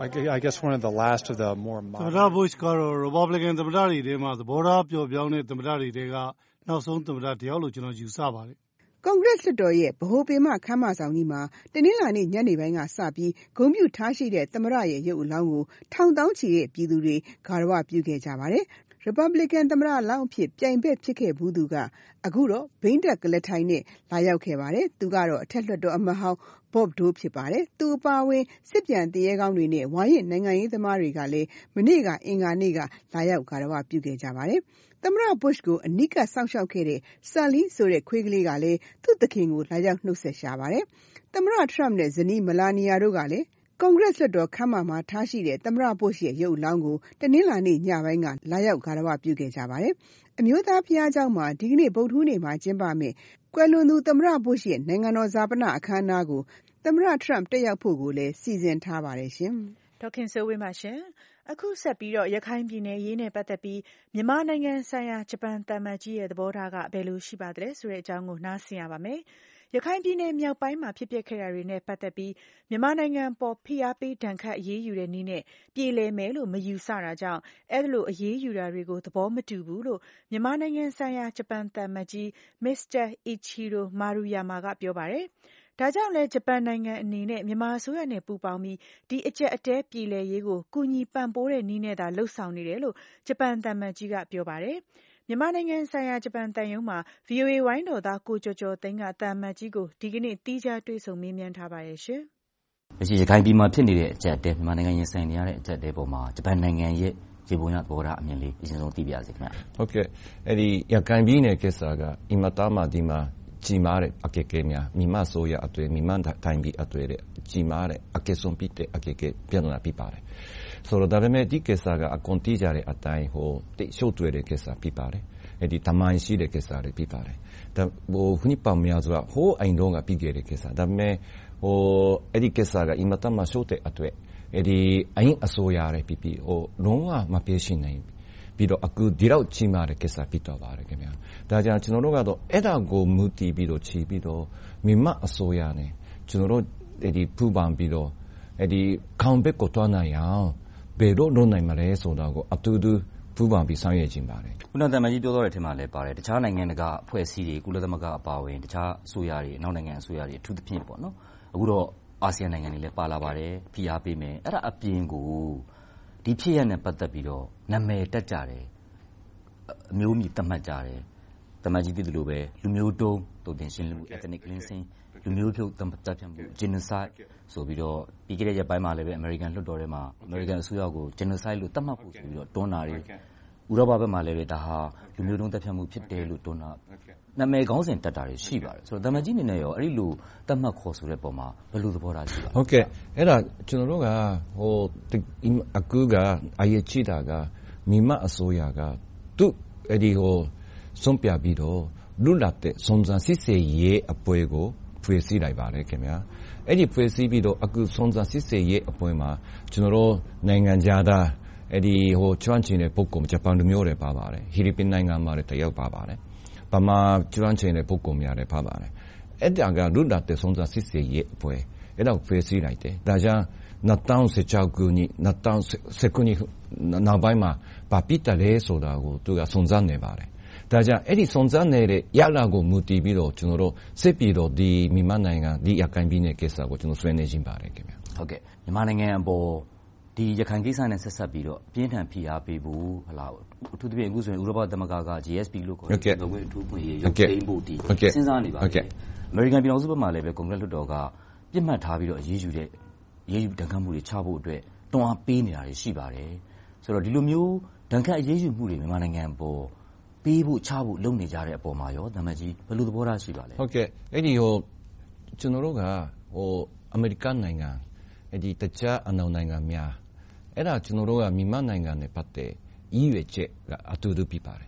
I guess, one of the last of the more modern. သမ္မတ Bush ကတော့ Republican သမ္မတတွေထဲမှာသဘောထားပျော့ပြောင်းတဲ့သမ္မတတွေထဲကနောက်ဆုံးသမ္မတတယောက်လို့ကျွန်တော်ယူဆပါတယ်။ကွန်ဂရက်လွှတ်တော်ရဲ့ဗဟိုပင်မခမ်းမဆောင်ကြီးမှာတနင်္လာနေ့ညနေပိုင်းကစပြီးဂုဏ်ပြုထားရှိတဲ့သမ္မတရဲ့ရုပ်အလောင်းကိုထောင်သောင်းချီတဲ့ပြည်သူတွေဂါရဝပြုခဲ့ကြပါတယ်။ Republican သမ္မတလောင်းအဖြစ်ပြိုင်ဘက်ဖြစ်ခဲ့ဘူးသူကအခုတော့ဘိန်းတပ်ကလထိုင်နဲ့လာရောက်ခဲ့ပါတယ်။သူကတော့အထက်လွှတ်တော်အမတ်ဟောင်း Bob Dole ဖြစ်ပါတယ်။သူအပါအဝင်စစ်ပြန်သူရဲကောင်းတွေနဲ့ဝါရင့်နိုင်ငံရေးသမားတွေကလည်းမနေ့ကအင်္ဂါနေ့ကလာရောက်ဂါရဝပြုခဲ့ကြပါတယ်။သမ္မတ Bush ကိုအနီးကပ်စောင့်ရှောက်ခဲ့တဲ့ Sally ဆိုတဲ့ခွေးကလေးကလည်းသူ့သခင်ကိုလာရောက်နှုတ်ဆက်ရှာပါတယ်။သမ္မတ Trump နဲ့ဇနီး Melania တို့ကလည်းကွန်ဂရက်လွှတ်တော်ခန်းမမှာထားရှိတဲ့သမ္မတ Bush ရဲ့ရုပ်အလောင်းကိုတနင်္လာနေ့ညပိုင်းကလာရောက်ဂါရဝပြုခဲ့ကြပါတယ်။အမျိုးသားဘုရားကျောင်းမှာဒီကနေ့ဗုဒ္ဓဟူးနေ့မှာကျင်းပမယ့်ကွယ်လွန်သူသမ္မတ Bush ရဲ့နိုင်ငံတော်ဈာပနအခမ်းအနားကိုသမ္မတ Trump တက်ရောက်ဖို့ကိုလည်းစီစဉ်ထားပါတယ်ရှင်။ဒေါခင်စိုးဝင်းပါရှင်။အခုဆက်ပြီးတော့ရခိုင်ပြည်နယ်ရေးနဲ့ပတ်သက်ပြီးမြန်မာနိုင်ငံဆိုင်ရာဂျပန်သံအမတ်ကြီးရဲ့သဘောထားကဘယ်လိုရှိပါသလဲဆိုတဲ့အကြောင်းကိုနားဆင်ရပါမယ်။ရခိုင်ပြည်နယ်မြောက်ပိုင်းမှာဖြစ်ပျက်ခဲ့တာတွေနဲ့ပတ်သက်ပြီးမြန်မာနိုင်ငံပေါ်ဖိအားပေးဒဏ်ခတ်အရေးယူတဲ့နည်းနဲ့ပြေလည်မယ်လို့မယူဆတာကြောင့်အဲ့လိုအရေးယူတာတွေကိုသဘောမတူဘူးလို့မြန်မာနိုင်ငံဆိုင်ရာဂျပန်သံအမတ်ကြီး Mr. Ichiro Maruyama ကပြောပါတယ်။ဒါကြောင့်လည်းဂျပန်နိုင်ငံအနေနဲ့မြန်မာအစိုးရနဲ့ပူးပေါင်းပြီးဒီအကျပ်အတဲပြေလည်ရေးကိုကူညီပံ့ပိုးတဲ့နည်းနဲ့သာလှုပ်ဆောင်နေတယ်လို့ဂျပန်သံအမတ်ကြီးကပြောပါတယ်။မြန်မာနိုင်ငံဆိုင်ရာဂျပန်သံရုံးမှာ VOA ဝိုင်းတော်သားကိုကျော်ကျော်သိန်းကသံအမတ်ကြီးကိုဒီကနေ့တီးခြားတွေ့ဆုံမေးမြန်းထားပါတယ်ရှင်။ရခိုင်ပြည်မှာဖြစ်နေတဲ့အကျပ်အတဲမြန်မာနိုင်ငံရင်ဆိုင်နေရတဲ့အကျပ်အတဲပေါ်မှာဂျပန်နိုင်ငံရဲ့ရေပုံရသဘောထားအမြင်လေးအရင်ဆုံးသိပြရစီခင်ဗျ။ဟုတ်ကဲ့အဲ့ဒီရခိုင်ပြည်နယ်ကိစ္စကအင်မတန်မှဒီမှာကြီးမားတဲ့အကဲကဲများမြန်မာဆိုရအတွေ့မြန်မာတိုင်းပြည်အတွေ့ကြီးမားတဲ့အကဲဆုံးဖြစ်တဲ့အကဲကဲပြန်လာပြပါတယ်။ဆိုတော့ဒါပေမဲ့ဒီကိစ္စကအကွန်တီးကြတဲ့အတိုင်းဟိုတိတ်ရှုပ်ထွေးတဲ့ကိစ္စဖြစ်ပါတယ်။အဲ့ဒီတမိုင်းရှိတဲ့ကိစ္စတွေဖြစ်ပါတယ်။ဒါဟိုခုနှစ်ပေါင်းများစွာဟိုအိမ်တော့ကပြီးခဲ့တဲ့ကိစ္စဒါပေမဲ့ဟိုအဲ့ဒီကိစ္စကအင်မတန်မှရှုပ်တဲ့အတွေ့အဲ့ဒီအရင်အစိုးရရဲ့ပြပြဟိုလုံးဝမပြေရှင်းနိုင်ပြီးတော့အခုဒီတော့ကြီးမားတဲ့ကိစ္စဖြစ်တော့ပါတယ်ခင်ဗျာဒါကြောင့်ကျွန်တော်တို့ကတော့အဲ့ဒါကိုမူတည်ပြီးတော့ချီပြီးတော့မြန်မာအစိုးရနဲ့ကျွန်တော်တို့ဒီပူပန်ပြီးတော့အဲ့ဒီခေါင်းဘက်ကိုတွန်းနိုင်အောင်ဘယ်တော့လုပ်နိုင်မလဲဆိုတာကိုအတူတူပူပန်ပြီးဆောင်ရွက်ခြင်းပါတယ်ခုနကတမန်ကြီးပြောတော့တဲ့အထက်မှာလည်းပါတယ်တခြားနိုင်ငံတကာအဖွဲ့အစည်းတွေကုလသမဂ္ဂအပါအဝင်တခြားအစိုးရတွေနောက်နိုင်ငံအစိုးရတွေအထူးသဖြင့်ပေါ့နော်အခုတော့အာဆီယံနိုင်ငံတွေလည်းပါလာပါတယ်ဖိအားပေးမယ်အဲ့ဒါအပြင်ကိုဒီဖြစ်ရတဲ့ပတ်သက်ပြီးတော့နာမည်တက်ကြတယ်အမျိုးအမည်သတ်မှတ်ကြတယ်တမန်ကြီးပြည်သူလိုပဲလူမျိုးတုံးတုံတင်ရှင်းမှု ethnic cleansing လူမျိုးဖြုတ်သတ်ဖြတ်မှု genocide ဆိုပြီးတော့ပြီးခဲ့တဲ့ရက်ပိုင်းမှာလည်းပဲ American လွှတ်တော်ထဲမှာ American အစိုးရကို genocide လို့သတ်မှတ်ဖို့ဆိုပြီးတော့တွန်းတာတွေဥရောပဘက်မှာလည်းပဲဒါဟာလူမျိုးတုံးသတ်ဖြတ်မှုဖြစ်တယ်လို့တွန်းတာနာမည်ခေါင်းစဉ်တက်တာတွေရှိပါတယ်ဆိုတော့တမန်ကြီးအနေနဲ့ရောအဲ့ဒီလိုသတ်မှတ်ခေါ်ဆိုတဲ့ပုံမှာဘယ်လိုသဘောထားရှိပါလဲဟုတ်ကဲ့အဲ့ဒါကျွန်တော်တို့ကဟိုအခုကအရေးကြီးတာကမြန်မာအစိုးရကသူအဲ့ဒီဟိုဆုံးပြပြီးတော့လွတ်လပ်တဲ့စုံစမ်းစစ်ဆေးရေးအဖွဲ့ကိုဖွဲ့စည်းလိုက်ပါတယ်ခင်ဗျာအဲ့ဒီဖွဲ့စည်းပြီးတော့အခုစုံစမ်းစစ်ဆေးရေးအဖွဲ့မှာကျွန်တော်တို့နိုင်ငံသားအဲ့ဒီဟိုကျွမ်းကျင်တဲ့ပုဂ္ဂိုလ်ဂျပန်လူမျိုးတွေပါပါတယ်ဖိလစ်ပိုင်နိုင်ငံမှာတယောက်ပါပါတယ်ဗမာကျွမ်းကျင်တဲ့ပုဂ္ဂိုလ်များလည်းပါပါတယ်အဲ့ဒါကလွတ်လပ်တဲ့စုံစမ်းစစ်ဆေးရေးအဖွဲ့အဲ့ဒါကိုဖွဲ့စည်းလိုက်တယ်ဒါကြောင့်2016ခုနှစ်2019ခုနှစ်နောက်ပိုင်းမှာဘာဖြစ်တယ်လဲဆိုတာကိုသူကစုံစမ်းနေပါတယ်ဒါကြောင့်အဲ့ဒီစုံစမ်းနေတဲ့ရလဒ်ကိုမူတည်ပြီးတော့ကျွန်တော်တို့စစ်ပြီးတော့ဒီမြန်မာနိုင်ငံဒီရခိုင်ပြည်နယ်ကိစ္စကိုကျွန်တော်ဆွေးနွေးခြင်းပါတယ်ခင်ဗျဟုတ်ကဲ့မြန်မာနိုင်ငံအပေါ်ဒီရခိုင်ကိစ္စနဲ့ဆက်ဆက်ပြီးတော့ပြင်းထန်ဖိအားပေးဖို့ဟလာအထူးသဖြင့်အခုဆိုရင်ဥရောပသမဂ္ဂက GSP လို့ခေါ်တဲ့နိုင်ငံအထူးပွင့်ရေးရုပ်သိမ်းဖို့တည်စဉ်းစားနေပါတယ်အမေရိကန်ပြည်ထောင်စုဘက်မှာလည်းပဲကွန်ဂရက်လွှတ်တော်ကပြစ်မှတ်ထားပြီးတော့အရေးယူတဲ့ရေးယူဒဏ်ခတ်မှုတွေချဖို့အတွက်တွန်းအားပေးနေတာတွေရှိပါတယ်ဆိုတော့ဒီလိုမျိုးဒဏ်ခတ်အရေးယူမှုတွေမြန်မာနိုင်ငံပေါ်ပေးဖို့ချဖို့လုပ်နေကြတဲ့အပေါ်မှာရောတမန်ကြီးဘယ်လိုသဘောထားရှိပါလဲဟုတ်ကဲ့အဲ့ဒီဟိုကျွန်တော်တို့ကဟိုအမေရိကန်နိုင်ငံအဲ့ဒီတခြားအနောက်နိုင်ငံများအဲ့ဒါကျွန်တော်တို့ကမြန်မာနိုင်ငံနဲ့ပတ်သက်ရည်ရွယ်ချက်ကအတူတူပြပါတယ်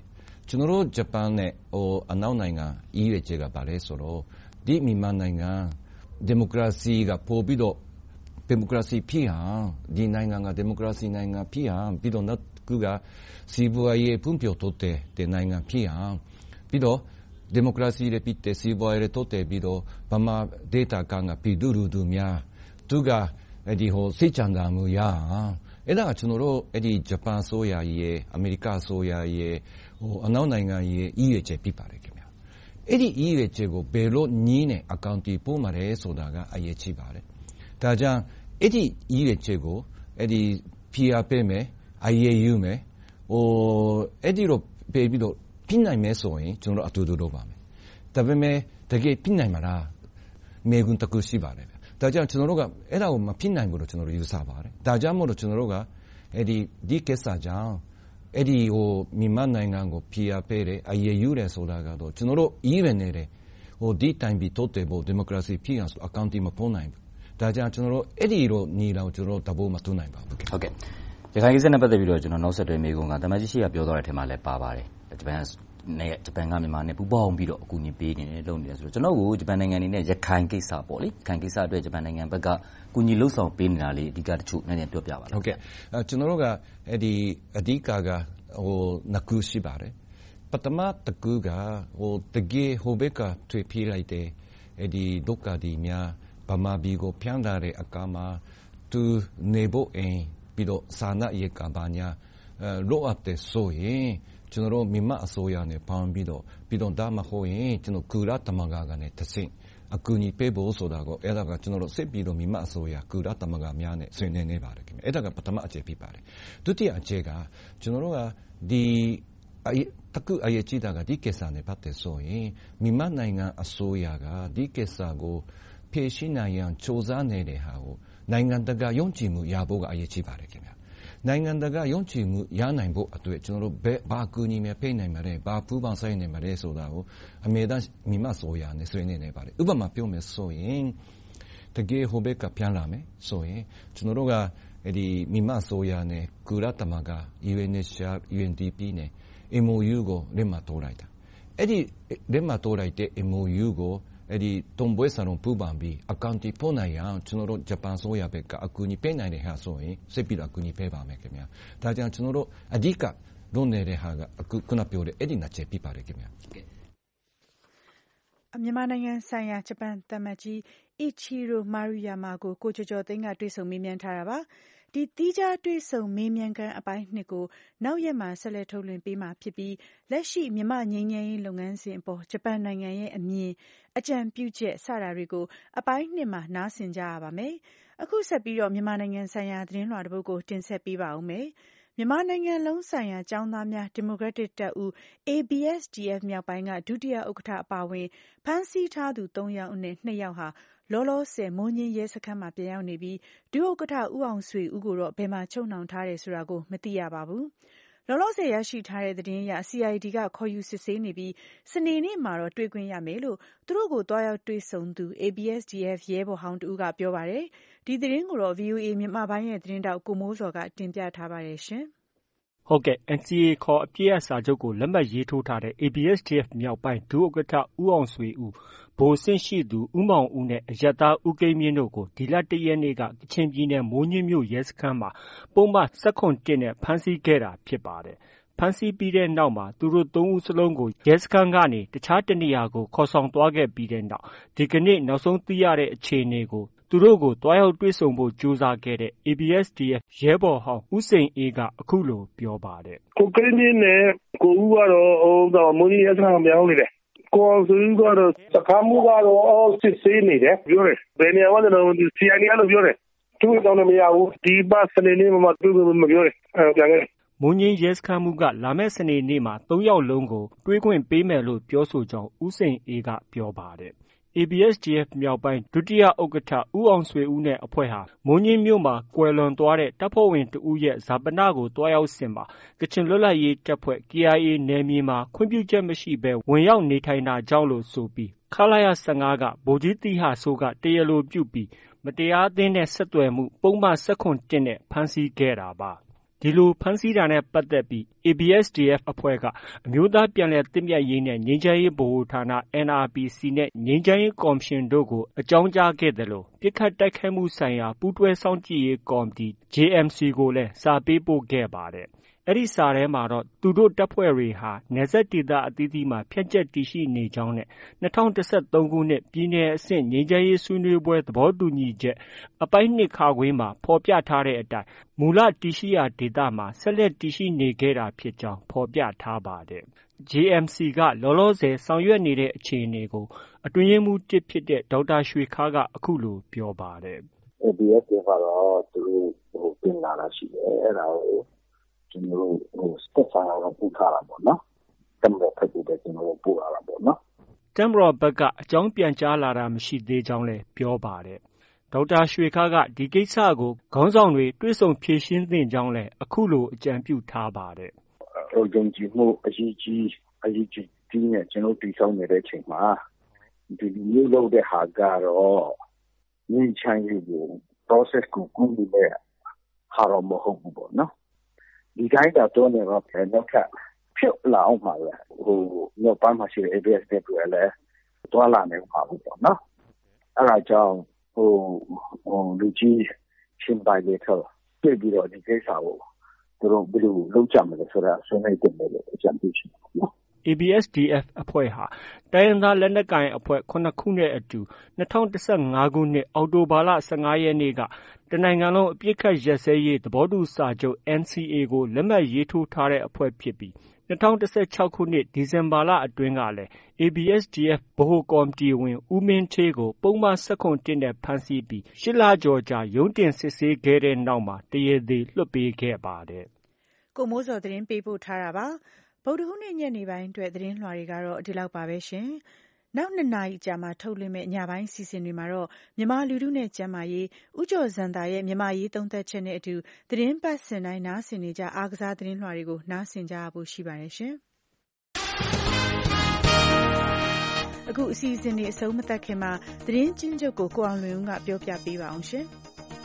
ကျွန်တော်တို့ဂျပန်နဲ့အနောက်နိုင်ငံအီးရချက်ကပါလဲဆိုတော့ဒီမြန်မာနိုင်ငံဒီမိုကရေစီကပို့ပြီးတော့ဒီမိုကရေစီဖြစ်အောင်ဒီနိုင်ငံကဒီမိုကရေစီနိုင်ငံဖြစ်အောင်ပြီးတော့နောက်ကစီးပွားရေးဖွံ့ဖြိုးတိုးတက်တဲ့နိုင်ငံဖြစ်အောင်ပြီးတော့ဒီမိုကရေစီရဲ့ဖြစ်တဲ့စီးပွားရေးတိုးတက်ပြီးတော့ဗမာဒေတာကပြည်သူလူထုများသူကစိတ်ချမ်းသာမှုရအောင်အဲ့ဒါကကျွန်တော်တို့ဂျပန်ဆိုရရဲ့အမေရိကဆိုရရဲ့အနောက်နိုင်ငံရဲ့အီးရချက်ပြပါတယ်ခင်ဗျာအဲ့ဒီအီးရချက်ကိုဘယ်လိုနည်းနဲ့အကောင့်တီပို့မှာလဲဆိုတာကအရေးကြီးပါတယ်ဒါကြောင့်အဲ့ဒီအီးရချက်ကိုဖိအားပေးမယ်အရေးယူမယ်အဲ့ဒီတော့ပေးပြီးတော့ပြနိုင်မယ်ဆိုရင်ကျွန်တော်အတူတူလုပ်ပါမယ်ဒါပေမဲ့တကယ်ပြနိုင်မှာလားမေကွန်းတကူရှိပါတယ်ဒါကြောင့်ကျွန်တော်တို့ကအဲ့ဒါကိုမဖြစ်နိုင်ဘူးလို့ကျွန်တော်တို့ယူဆပါတယ်ဒါကြောင့်မို့လို့ကျွန်တော်တို့ကဒီကိစ္စကြောင့်မြန်မာနိုင်ငံကိုဖိအားပေးတယ်အရေးယူတယ်ဆိုတာကတော့ကျွန်တော်တို့အီးရနေတယ်ဒီတိုင်းပြီးတိုးတက်ဖို့ဒီမိုကရေစီဖြစ်အောင်အကောင့်တီမပို့နိုင်ဘူးဒါကြောင့်ကျွန်တော်တို့လိုညီလောက်ကျွန်တော်တို့တဘိုးမတွန်းနိုင်ပါဘူးဟုတ်ကဲ့ရခိုင်ကိစ္စနဲ့ပတ်သက်ပြီးတော့ကျွန်တော်နောက်ဆက်တွဲမေးခွန်းကတမန်ကြီးရှိကပြောသွားတဲ့ထဲမှာလည်းပါပါတယ်ဂျပန်ကမြန်မာနဲ့ပူးပေါင်းပြီးတော့အကူအညီပေးနေတယ်လုပ်နေတယ်ဆိုတော့ကျွန်တော်ကိုဂျပန်နိုင်ငံအနေနဲ့ရခိုင်ကိစ္စပေါ့လေရခိုင်ကိစ္စအတွက်ဂျပန်နိုင်ငံဘက်ကကူညီလှုပ်ဆောင်ပေးနေတာလေးအဓိကတချို့နည်းနည်းပြောပြပါလားဟုတ်ကဲ့ကျွန်တော်တို့ကအဓိကနှစ်ခုရှိပါတယ်ပထမတစ်ခုကတကယ်ဟိုဘက်ကထွေပြေးလိုက်တဲ့ဒုက္ခသည်များဗမာပြည်ကိုပြန်လာတဲ့အခါမှာသူနေဖို့ပြီးတော့စာနာရေးကဘာညာလိုအပ်တဲ့ဆိုရင်ကျွန်တော်တို့မြန်မာအစိုးရနဲ့ပေါင်းပြီးတော့ဒါမှမဟုတ်ရင်ကျွန်တော်ကုလသမဂ္ဂကနေတဆင့်အကူအညီပေးဖို့ဆိုတာကိုအဲ့ဒါကကျွန်တော်တို့စစ်ပြီးတော့မြန်မာအစိုးရကုလသမဂ္ဂများနဲ့ဆွေးနွေးနေပါတယ်ခင်ဗျအဲ့ဒါကပထမအချက်ဖြစ်ပါတယ်ဒုတိယအချက်ကကျွန်တော်တို့ကတကူအရေးကြီးတာကဒီကိစ္စနဲ့ပတ်သက်ဆိုရင်မြန်မာနိုင်ငံအစိုးရကဒီကိစ္စကိုဖြေရှင်းနိုင်ရန်စူးစမ်းနေတဲ့ဟာကိုနိုင်ငံတကာယုံကြည်မှုရဖို့ကအရေးကြီးပါတယ်ခင်ဗျနိုင်ငံတကာယုံကြည်မှုရနိုင်ဖို့အတွက်ကျွန်တော်တို့ဘာကူညီမယ်ဖိနိုင်မလဲဘာပူးပေါင်းဆိုင်နိုင်မလဲဆိုတာကိုအမေသားမြန်မာဆိုရနဲ့ဆွေးနွေးနေပါတယ်ဥပမာပြောမယ်ဆိုရင်တကယ်ဟိုဘက်ကပြန်လာမယ်ဆိုရင်ကျွန်တော်တို့ကမြန်မာဆိုရနဲ့ကုလသမဂ္ဂ UNHCR UNDP နဲ့ MOU ကိုလက်မှတ်ထိုးလိုက်တာအဲ့ဒီလက်မှတ်ထိုးလိုက်တဲ့ MOU ကိုတုံးပွဲဆန်ပူပန်ပြီးအကောင့်တီပို့နိုင်အောင်ကျွန်တော်တို့ဂျပန်ဆိုရဘက်ကအကူအညီပေးနိုင်တဲ့ဟာဆိုရင်စစ်ပြီးတော့အကူအညီပေးပါမယ်ခင်ဗျာဒါကြောင့်ကျွန်တော်တို့အဓိကလုပ်နေတဲ့ဟာကခုနပြောတဲ့အဲ့ဒီနှစ်ချက်ပြပါတယ်ခင်ဗျာမြန်မာနိုင်ငံဆိုင်ရာဂျပန်သံအမတ်ကြီးအီချီရိုမာရူယာမာကိုကျော်ကျော်သိန်းကတွေ့ဆုံမေးမြန်းထားတာပါဒီသီးခြားတွေ့ဆုံမေးမြန်းခန်းအပိုင်း2ကိုနောက်ရက်မှာဆက်လက်ထုတ်လွှင့်ပေးမှာဖြစ်ပြီးလက်ရှိမြန်မာငြိမ်းချမ်းရေးလုပ်ငန်းစဉ်အပေါ်ဂျပန်နိုင်ငံရဲ့အမြင်အကြံပြုချက်စတာတွေကိုအပိုင်း2မှာနားဆင်ကြရပါမယ်အခုဆက်ပြီးတော့မြန်မာနိုင်ငံဆိုင်ရာသတင်းလွှာတစ်ပုဒ်ကိုတင်ဆက်ပေးပါဦးမယ်မြန်မာနိုင်ငံလုံးဆိုင်ရာကျောင်းသားများဒီမိုကရက်တစ်တပ်ဦး ABSDF မြောက်ပိုင်းကဒုတိယဥက္ကဋ္ဌအပါအဝင်ဖမ်းဆီးထားသူ3ယောက်နဲ့2ယောက်ဟာလောလောဆယ်မိုးညင်းရဲစခန်းမှာပြန်ရောက်နေပြီးဒုဥက္ကဋ္ဌဦးအောင်ဆွေဦးကိုတော့ဘယ်မှာချုပ်နှောင်ထားတယ်ဆိုတာကိုမသိရပါဘူးလောလောဆယ်ရရှိထားတဲ့သတင်းအရ CID ကခေါ်ယူစစ်ဆေးနေပြီးစနေနေ့မှာတော့တွေ့ခွင့်ရမယ်လို့သူတို့ကိုတွားရောက်တွေ့ဆုံသူ ABSDF ရဲဘော်ဟောင်းတူကပြောပါတယ်ဒီသတင်းကိုတော့ VOA မြန်မာပိုင်းရဲ့သတင်းတောက်ကိုမိုးစော်ကတင်ပြထားပါတယ်ရှင်ဟုတ်ကဲ့ NCA ခေါ်အပြည့်အစာချုပ်ကိုလက်မှတ်ရေးထိုးထားတဲ့ ABSDF မြောက်ပိုင်းဒုဥက္ကဋ္ဌဦးအောင်ဆွေဦးဗိုလ်ဆင့်ရှိသူဦးမောင်ဦးနဲ့အရပ်သားဦးကိန်းမြင့်တို့ကိုဒီလ1ရက်နေ့ကကချင်ပြည်နယ်မိုးညှင်းမြို့ရဲစခန်းမှာပုံမှန်17နဲ့ဖမ်းဆီးခဲ့တာဖြစ်ပါတယ်ဖမ်းဆီးပြီးတဲ့နောက်မှာသူတို့3ဦးစလုံးကိုရဲစခန်းကနေတခြားတနေရာကိုခေါ်ဆောင်သွားခဲ့ပြီးတဲ့နောက်ဒီကနေ့နောက်ဆုံးသိရတဲ့အခြေအနေကိုသူတို့ကိုတွားရောက်တွေ့ဆုံဖို့ကြိုးစားခဲ့တဲ့ ABSDF ရဲဘော်ဟောင်းဦးစိန်အေးကအခုလိုပြောပါတယ်ကိုကိန်းမြင့်နဲ့ကိုဦးကတော့မိုးညှင်းရဲစခန်းမှာရောက်နေတယ်ကိုအောင်ဆွေဦးကတော့စခန်းမှုကတော့စစ်ဆေးနေတယ်ပြောတယ်ဘယ်နေရာမှာလဲCID လို့ပြောတယ်သူ့တောင်းလည်းမရဘူးဒီပတ်စနေနေ့မှတွေ့ဖို့မပြောတယ်ပြန်ခဲ့မိုးညှင်းရဲစခန်းမှုကလာမယ့်စနေနေ့မှာ3ယောက်လုံးကိုတွေးခွင့်ပေးမယ်လို့ပြောဆိုကြောင်းဦးစိန်အေးကပြောပါတယ်ABSDF မြောက်ပိုင်းဒုတိယဥက္ကဋ္ဌဦးအောင်ဆွေဦးနဲ့အဖွဲ့ဟာမိုးညှင်းမြို့မှာကွယ်လွန်သွားတဲ့တပ်ဖွဲ့ဝင်တဦးရဲ့ဈာပနကိုတွားရောက်စဉ်မှာကချင်လွတ်လပ်ရေးတပ်ဖွဲ့ KIA နယ်မြေမှာခွင့်ပြုချက်မရှိဘဲဝင်ရောက်နေထိုင်တာကြောင့်လို့ဆိုပြီးခလာရ15ကဗိုလ်ကြီးသီဟဆိုးကတရားလိုပြုပြီးမတရားအသင်းနဲ့ဆက်သွယ်မှုပုံမှန်17နဲ့ဖမ်းဆီးခဲ့တာပါဒီလိုဖမ်းဆီးတာနဲ့ပတ်သက်ပြီး ABSDF အဖွဲ့ကအမျိုးသားပြန်လည်သင့်မြတ်ရေးနဲ့ငြိမ်းချမ်းရေးဗဟိုဌာန NRPC နဲ့ငြိမ်းချမ်းရေးကော်မရှင်တို့ကိုအကြောင်းကြားခဲ့သလိုပစ်ခတ်တိုက်ခိုက်မှုဆိုင်ရာပူးတွဲစောင့်ကြည့်ရေးကော်မတီ JMC ကိုလည်းစာပေးပို့ခဲ့ပါတယ်။ အဲဒီစာထဲမှာတော့သူတို့တပ်ဖွဲ့တွေဟာနယ်စပ်ဒေသအသီးသီးမှာဖြန့်ကျက်တည်ရှိနေကြောင်းနဲ့2013ခုနှစ်ပြည်နယ်အဆင့်ငြိမ်းချမ်းရေးဆွေးနွေးပွဲသဘောတူညီချက်အပိုင်း 2 မှာဖော်ပြထားတဲ့အတိုင်းမူလတည်ရှိရာဒေသမှာဆက်လက်တည်ရှိနေခဲ့တာဖြစ်ကြောင်းဖော်ပြထားပါတယ်။ JMC ကလောလောဆယ်ဆောင်ရွက်နေတဲ့အခြေအနေကိုအတွင်းရေးမှူး 1 ဖြစ်တဲ့ဒေါက်တာရွှေခါးကအခုလိုပြောပါတယ်။ ABSDF ကတော့သူတို့တင်လာတာရှိတယ်။အဲ့ဒါကိုကျွန်တော်တို့တက်ဆိုင်အောင်ပို့ထားတာပေါ့နော်။တပ်မတော်ဖက်ကိုပဲကျွန်တော်တို့ပို့ရတာပေါ့နော်။တပ်မတော်ဘက်ကအကြောင်းပြန်ကြားလာတာမရှိသေးကြောင်းလည်းပြောပါတယ်။ဒေါက်တာရွှေခါးကဒီကိစ္စကိုခေါင်းဆောင်တွေတွေ့ဆုံဖြေရှင်းသင့်ကြောင်းလည်းအခုလိုအကြံပြုထားပါတယ်။ယုံကြည်မှုအရေးကြီးနဲ့ကျွန်တော်တည်ဆောက်နေတဲ့အချိန်မှာဒီမျိုးလုပ်တဲ့ဟာကတော့ငြိမ်းချမ်းရေးကို process ကိုကူးနေတဲ့ဟာတော့မဟုတ်ဘူးပေါ့နော်ဒီတိုင်းတော့နေတော့နောက်ထပ်ဖြစ်လာအောင်ပါလေမြောက်ပိုင်းမှာရှိတဲ့ ABSDF တွေလည်းတွာလာနေမှာပေါ့နော်အဲ့ဒါကြောင့်လူကြီးရှင်းပိုင်းလေးတော့ပြပြီးတော့ဒီကိစ္စကိုသူတို့ဘယ်လိုလုပ်ကြမလဲဆိုတာဆွေးနွေးတင်တယ်လို့အကြံပြုချင်တယ်နော် ABSDF အဖွဲ့ဟာတိုင်းရင်းသားလက်နက်ကိုင်အဖွဲ့ 7 ခုနဲ့အတူ2015ခုနှစ်အောက်တိုဘာလ15ရက်နေ့ကတနိုင်ငံလုံးအပစ်အခတ်ရပ်စဲရေးသဘောတူစာချုပ် NCA ကိုလက်မှတ်ရေးထိုးထားတဲ့အဖွဲ့ဖြစ်ပြီး2016ခုနှစ်ဒီဇင်ဘာလအတွင်းကလည်း ABSDF ဗဟိုကော်မတီဝင်ဦးမင်းဌေးကိုပုဒ်မ 1 နဲ့ဖမ်းဆီးပြီး8 လကျော်ကြာရုံးတင်စစ်ဆေးခဲ့တဲ့နောက်မှာတရားသေလွှတ်ပေးခဲ့ပါတယ်။ကိုမိုးစော်သတင်းပေးပို့ထားတာပါ။ဗုဒ္ဓဟူးနေ့ညနေပိုင်းအတွက်သတင်းလွှာတွေကတော့ဒီလောက်ပါပဲရှင်။နောက်2နာရီကြာမှထုတ်လွှင့်မဲ့ညပိုင်းစီစဉ်တွေမှာတော့မြန်မာလူထုနဲ့ကျန်းမာရေးဦးကျော်ဇံသာရဲ့မြန်မာရေးသုံးသက်ချက်နဲ့အတူသတင်းပတ်စဉ်တိုင်းနားဆင်နေကြအားကစားသတင်းလွှာတွေကိုနားဆင်ကြရဖို့ရှိပါတယ်ရှင်။အခုအစီအစဉ်တွေအဆုံးမသတ်ခင်မှာသတင်းချင်းချုပ်ကိုအောင်လွင်ဦးကပြောပြပေးပါအောင်ရှင်။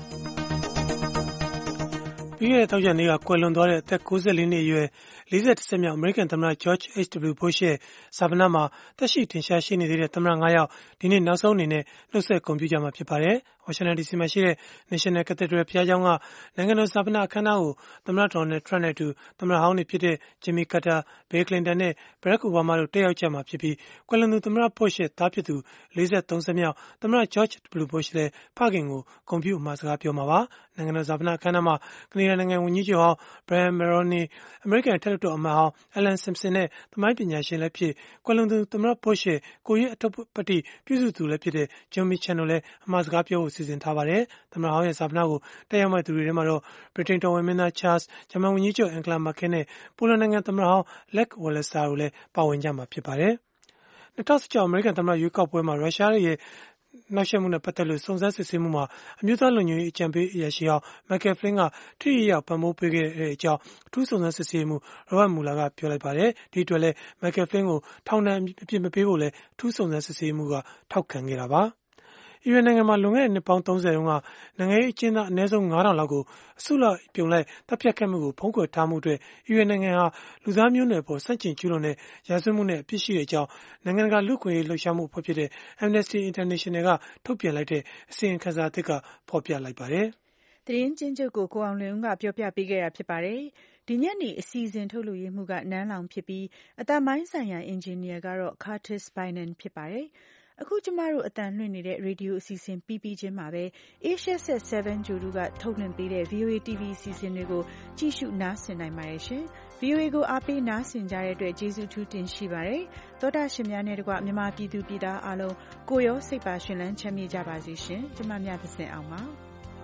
ပြီးခဲ့တဲ့တောက်ကြနေ့ကကွယ်လွန်သွားတဲ့အသက်64နှစ်အရွယ်40မြောက်အမေရိကန်သမ္မတ George H.W. Bush ရဲ့ဇာပနမှာတက်ရှိထင်ရှားရှိနေသေးတဲ့သမ္မတ9ယောက်ဒီနေ့နောက်ဆုံးအနေနဲ့နှုတ်ဆက်ဂုဏ်ပြုကြမှာဖြစ်ပါတယ်။ Washington DC မှာရှိတဲ့ National Cathedral ဘုရားကျောင်းကနိုင်ငံတော်ဇာပနအခမ်းအနားကိုသမ္မတ Donald Trump နဲ့အတူသမ္မတဟောင်းတွေဖြစ်တဲ့ Jimmy Carter, Bill Clinton နဲ့ Barack Obama တို့တက်ရောက်ကြမှာဖြစ်ပြီးကွယ်လွန်သူသမ္မတ Bush ရဲ့သားဖြစ်သူ43မြောက်သမ္မတ George W. Bush လည်းဖခင်ကိုဂုဏ်ပြုအမှာစကားပြောမှာပါ။နိုင်ငံတော်ဇာပနအခမ်းအနားမှာကနေဒါနိုင်ငံဝန်ကြီးချုပ်ဟောင်း Brian Mulroney, အမေရိကန်အထက်လွှတ်တော်အမတ်ဟောင်း Alan Simpson နဲ့သမိုင်းပညာရှင်လည်းဖြစ်ကွယ်လွန်သူသမ္မတ Bush ရဲ့ကိုယ်ရေးအထောက်ပံ့ပြုစုသူလည်းဖြစ်တဲ့ John Mitchell တို့လည်းအမှာစကားပြောဖို့စီစဉ်ထားပါတယ်။သမ္မတဟောင်းရဲ့ဇာပနကိုတက်ရောက်မဲ့သူတွေထဲမှာတော့ဗြိတိန်တော်ဝင်မင်းသား Charles, ဂျာမန်ဝန်ကြီးချုပ် Angela Merkel နဲ့ပိုလန်နိုင်ငံသမ္မတဟောင်း Lech Walesa တို့လည်းပါဝင်ကြမှာဖြစ်ပါတယ်။2016အမေရိကန်သမ္မတရွေးကောက်ပွဲမှာရုရှားရဲ့နှောက်ယှက်မှုနဲ့ပတ်သက်လို့စုံစမ်းစစ်ဆေးမှုမှာအမျိုးသားလုံခြုံရေးအကြံပေးအရာရှိဟောင်း Michael Flynn ကထိထိရောက်ပံ့ပိုးပေးခဲ့တဲ့အကြောင်းအထူးစုံစမ်းစစ်ဆေးမှု Robert Mueller ကပြောလိုက်ပါတယ်။ဒီအတွက်လည်း Michael Flynn ကိုထောင်ဒဏ်အပြစ်မပေးဖို့လည်းအထူးစုံစမ်းစစ်ဆေးမှုကထောက်ခံခဲ့တာပါ။အီရန်နိုင်ငံမှာလွန်ခဲ့တဲ့နှစ်ပေါင်း30တုန်းကနိုင်ငံရေးအကျဉ်းသားအနည်းဆုံး9000လောက်ကိုအစုလိုက်ပြုံလိုက်တပ်ဖြတ်ခဲ့မှုကိုဖုံးကွယ်ထားမှုအတွက်အီရန်နိုင်ငံဟာလူသားမျိုးနွယ်ပေါ်ဆန့်ကျင်ကျူးလွန်တဲ့ရာဇဝတ်မှုနဲ့အပြစ်ရှိတဲ့အကြောင်းနိုင်ငံတကာလူ့အခွင့်အရေးလှုပ်ရှားမှုအဖွဲ့ဖြစ်တဲ့ Amnesty International ကထုတ်ပြန်လိုက်တဲ့အစီရင်ခံစာအသစ်ကဖော်ပြလိုက်ပါတယ်။သတင်းချင်းချုပ်ကိုအောင်လွင်ဦးကပြောပြပေးခဲ့တာဖြစ်ပါတယ်။ဒီညနေအစီအစဉ်ထုတ်လွှင့်မှုကနန်းလောင်ဖြစ်ပြီးအသံပိုင်းဆိုင်ရာအင်ဂျင်နီယာကတော့ Curtis Bynum ဖြစ်ပါတယ်။အခုကျမတို့အတန်လွှင့်နေတဲ့ရေဒီယိုအစီအစဉ်ပြီးချင်းမှာပဲ Asia Set 7 Juru ကထုတ်လွှင့်ပေးတဲ့ VOA TV အစီအစဉ်တွေကိုကြည့်ရှုနားဆင်နိုင်ပါတယ်ရှင်။ VOA ကိုအားပေးနားဆင်ကြတဲ့အတွက်ကျေးဇူးထူးတင်ရှိပါတယ်။သောတာရှင်များနဲ့တကွမြန်မာပြည်သူပြည်သားအားလုံးကိုရောစိတ်ပါရှင်လန်းချမ်းမြေ့ကြပါစေရှင်။ကျမမြတ်သဇင်အောင်ပါ။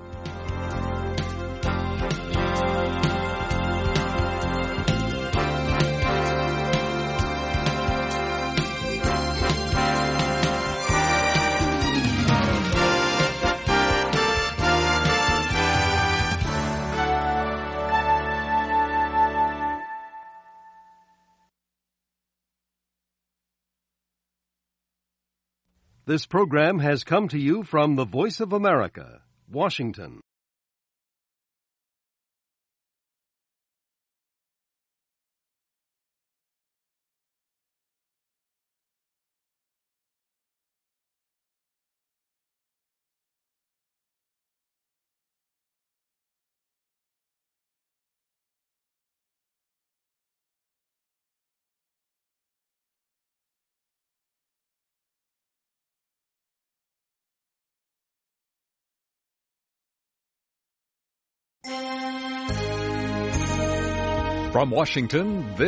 This program has come to you from the Voice of America, Washington. From Washington,